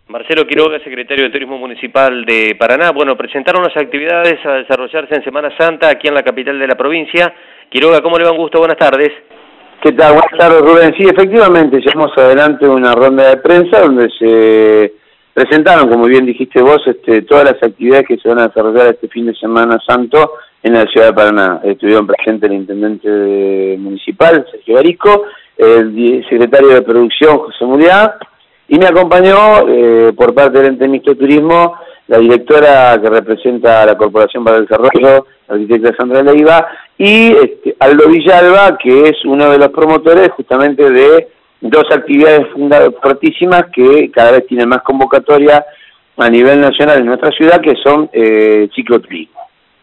Marcelo Quiroga, secretario de Turismo Municipal de Paraná. Bueno, presentaron las actividades a desarrollarse en Semana Santa aquí en la capital de la provincia. Quiroga, ¿cómo le va? Un gusto, buenas tardes. ¿Qué tal? Buenas tardes, Rubén. Sí, efectivamente, llevamos adelante una ronda de prensa donde se presentaron, como bien dijiste vos, todas las actividades que se van a desarrollar este fin de Semana Santo en la ciudad de Paraná. Estuvieron presentes el intendente municipal, Sergio Barisco, el secretario de Producción, José Muriá, y me acompañó por parte del ente mixto de turismo la directora que representa a la Corporación para el Desarrollo, la arquitecta Sandra Leiva, y Aldo Villalba, que es uno de los promotores justamente de dos actividades fuertísimas que cada vez tienen más convocatoria a nivel nacional en nuestra ciudad, que son cicloturismo.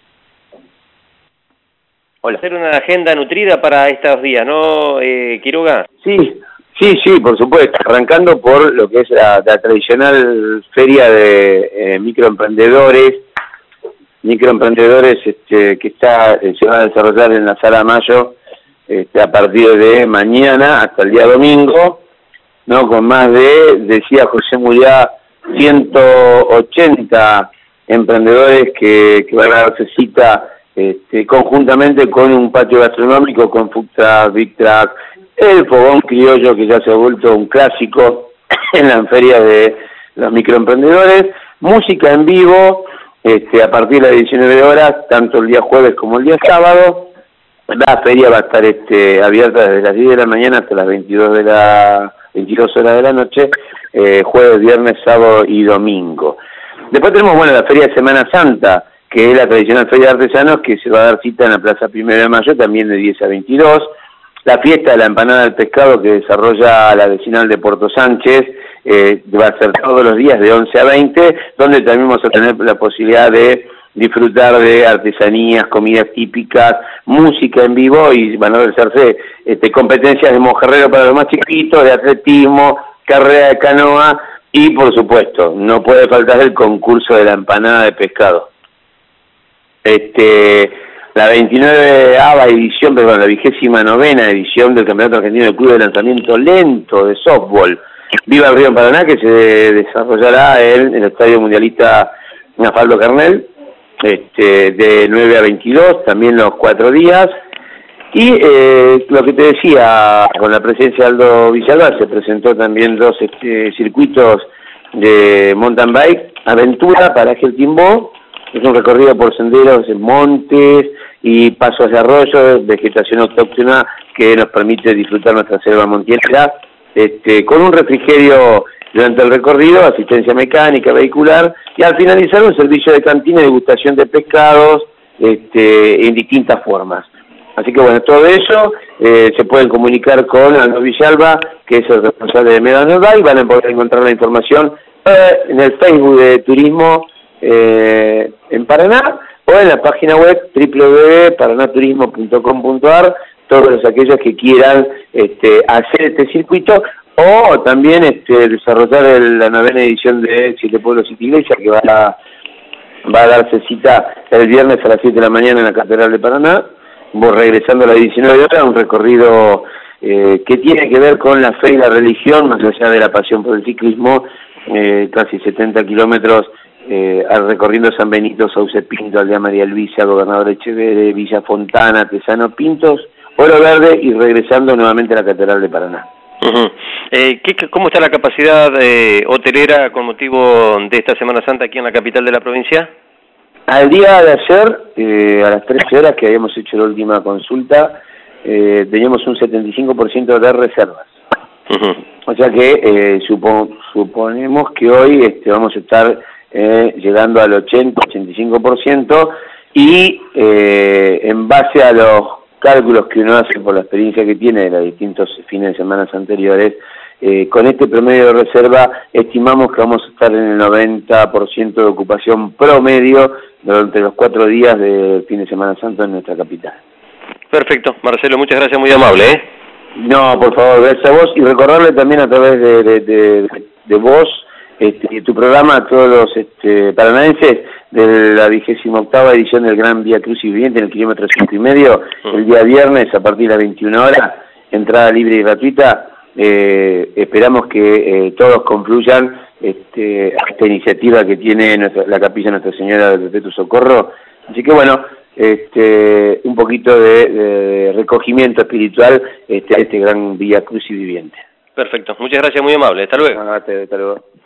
Hola. Hacer una agenda nutrida para estos días, ¿no, Quiroga? Sí, por supuesto, arrancando por lo que es la tradicional feria de microemprendedores que se va a desarrollar en la Sala Mayo a partir de mañana hasta el día domingo, ¿no? Con más de, decía José Muriá, 180 emprendedores que van a darse cita conjuntamente con un patio gastronómico, con food truck, big truck, el fogón criollo que ya se ha vuelto un clásico en la feria de los microemprendedores, música en vivo a partir de las 19 horas, tanto el día jueves como el día sábado. La feria va a estar abierta desde las 10 de la mañana hasta las 22 horas de la noche, jueves, viernes, sábado y domingo. Después tenemos, bueno, la feria de Semana Santa, que es la tradicional feria de artesanos, que se va a dar cita en la Plaza 1 de Mayo, también de 10 a 22. La fiesta de la empanada del pescado que desarrolla la vecinal de Puerto Sánchez va a ser todos los días de 11 a 20, donde también vamos a tener la posibilidad de disfrutar de artesanías, comidas típicas, música en vivo, y van a realizarse competencias de mojarrero para los más chiquitos, de atletismo, carrera de canoa y, por supuesto, no puede faltar el concurso de la empanada de pescado. La 29ª edición, perdón, la 29ª edición del Campeonato Argentino del Club de Lanzamiento Lento de Softball Viva el Río en Paraná, que se desarrollará en el Estadio Mundialista Nafaldo Carnel, de 9 a 22, también los 4 días. Y lo que te decía, con la presencia de Aldo Villalba, se presentó también dos circuitos de mountain bike, Aventura, Paraje El Timbó. Es un recorrido por senderos en montes y pasos de arroyo, vegetación autóctona que nos permite disfrutar nuestra selva montielera, con un refrigerio durante el recorrido, asistencia mecánica, vehicular, y al finalizar un servicio de cantina y degustación de pescados en distintas formas. Así que bueno, todo eso se pueden comunicar con Aldo Villalba, que es el responsable de Medano Bay, y van a poder encontrar la información en el Facebook de Turismo en Paraná, o en la página web www.paranaturismo.com.ar, todos aquellos que quieran hacer este circuito, o también desarrollar la 9ª edición de Siete Pueblos Siete Iglesias, que va a darse cita el viernes a las 7 de la mañana en la Catedral de Paraná, regresando a las 19 horas, un recorrido que tiene que ver con la fe y la religión, más allá de la pasión por el ciclismo, casi 70 kilómetros, recorriendo San Benito, Sauce Pinto, Aldea María Luisa, Gobernador Echeverre, Villa Fontana, Tesano Pintos, Oro Verde, y regresando nuevamente a la Catedral de Paraná. ¿Cómo está la capacidad hotelera con motivo de esta Semana Santa aquí en la capital de la provincia? Al día de ayer, a las 13 horas que habíamos hecho la última consulta, teníamos un 75% de reservas. O sea que suponemos que hoy vamos a estar llegando al 80-85%, y en base a los cálculos que uno hace por la experiencia que tiene de los distintos fines de semana anteriores, con este promedio de reserva estimamos que vamos a estar en el 90% de ocupación promedio durante los 4 días del fin de Semana Santo en nuestra capital. Perfecto, Marcelo, muchas gracias, muy amable. No, por favor, gracias a vos, y recordarle también a través de vos, tu programa a todos los paranaenses de la 28ª edición del Gran Vía Crucis Viviente en el kilómetro 5,5, el día viernes a partir de las 21 horas, entrada libre y gratuita. Esperamos que todos confluyan a esta iniciativa que tiene la Capilla Nuestra Señora del Perpetuo Socorro. Así que bueno, un poquito de recogimiento espiritual a este gran Vía Crucis viviente. Perfecto, muchas gracias, muy amable, hasta luego. Hasta luego.